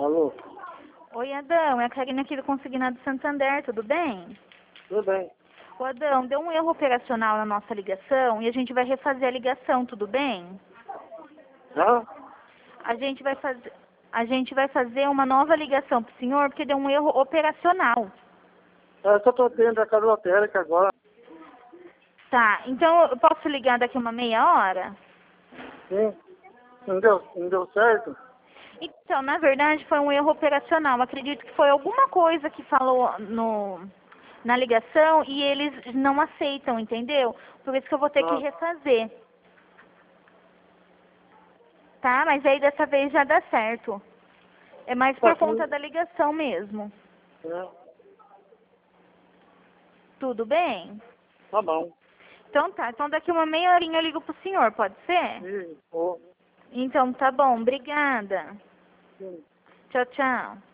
Alô? Oi, Adão, é a Karina aqui do Consignado Santander, tudo bem? Tudo bem. Ô, Adão, deu um erro operacional na nossa ligação e a gente vai refazer a ligação, tudo bem? Hã? A gente vai fazer uma nova ligação pro senhor porque deu um erro operacional. Eu só tô dentro da casa lotérica agora. Tá, então eu posso ligar daqui uma meia hora? Sim. Não deu certo? Então, na verdade, foi um erro operacional. Acredito que foi alguma coisa que falou na ligação e eles não aceitam, entendeu? Por isso que eu vou ter que refazer. Tá? Mas aí dessa vez já dá certo. É mais por conta da ligação mesmo. É. Tudo bem? Tá bom. Então tá. Então daqui uma meia horinha eu ligo pro senhor, pode ser? Sim. Ô. Então tá bom. Obrigada. Sim. Tchau, tchau.